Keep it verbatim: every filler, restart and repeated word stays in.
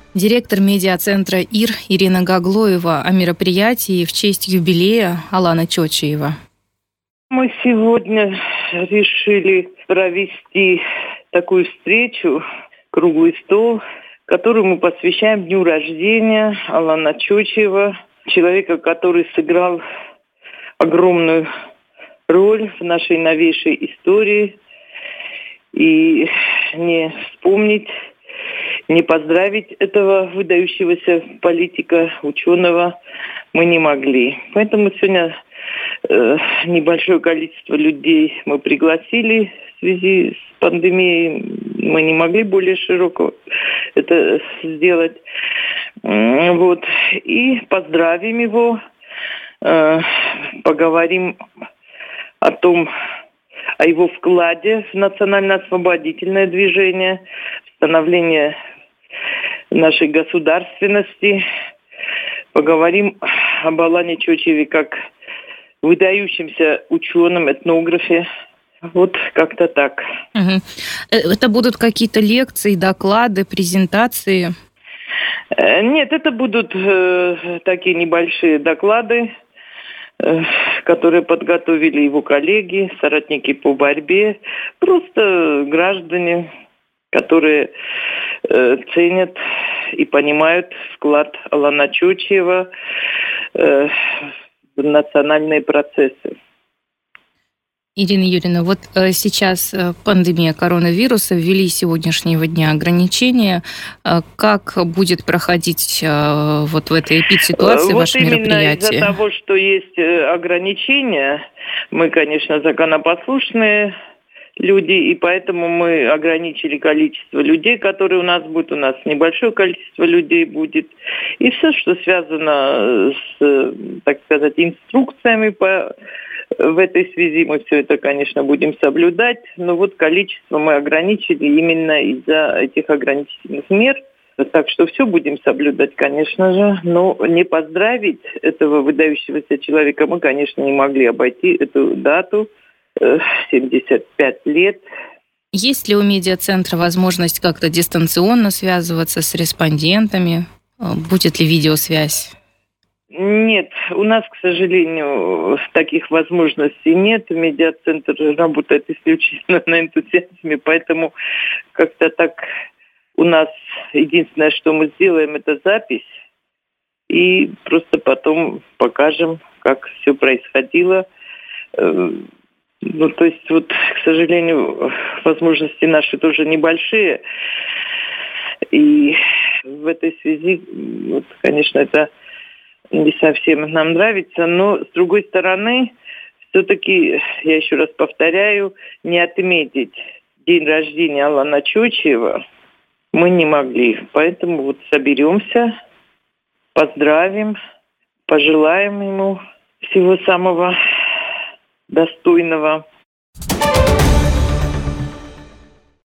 Директор медиацентра ИР Ирина Гаглоева о мероприятии в честь юбилея Алана Чочиева. Мы сегодня решили провести такую встречу, круглый стол, который мы посвящаем дню рождения Алана Чочиева, человека, который сыграл огромную роль в нашей новейшей истории. И не вспомнить, не поздравить этого выдающегося политика, ученого мы не могли. Поэтому сегодня э, небольшое количество людей мы пригласили в связи с пандемией. Мы не могли более широко это сделать. Вот. И поздравим его, э, поговорим о том, о его вкладе в национально-освободительное движение, в становление нашей государственности. Поговорим об Алане Чочиеве как выдающемся ученом, этнографе. Вот как-то так. Угу. Это будут какие-то лекции, доклады, презентации? Нет, это будут э, такие небольшие доклады, которые подготовили его коллеги, соратники по борьбе, просто граждане, которые э, ценят и понимают вклад Алана Чочиева э, в национальные процессы. Ирина Юрьевна, вот э, сейчас э, пандемия коронавируса, ввели с сегодняшнего дня ограничения. Э, как будет проходить э, вот в этой эпидситуации вот ваше мероприятие? Вот именно из-за того, что есть ограничения, мы, конечно, законопослушные люди, и поэтому мы ограничили количество людей, которые у нас будут. У нас небольшое количество людей будет. И все, что связано с, так сказать, инструкциями по в этой связи, мы все это, конечно, будем соблюдать. Но вот количество мы ограничили именно из-за этих ограничительных мер. Так что все будем соблюдать, конечно же. Но не поздравить этого выдающегося человека мы, конечно, не могли обойти эту дату. семьдесят пять лет. Есть ли у медиацентра возможность как-то дистанционно связываться с респондентами? Будет ли видеосвязь? Нет, у нас, к сожалению, таких возможностей нет. Медиацентр работает исключительно на энтузиазме, поэтому как-то так у нас единственное, что мы сделаем, это запись. И просто потом покажем, как все происходило. Ну, то есть, вот, к сожалению, возможности наши тоже небольшие. И в этой связи, вот, конечно, это не совсем нам нравится. Но, с другой стороны, все-таки, я еще раз повторяю, не отметить день рождения Алана Чочиева мы не могли. Поэтому вот соберемся, поздравим, пожелаем ему всего самого достойного.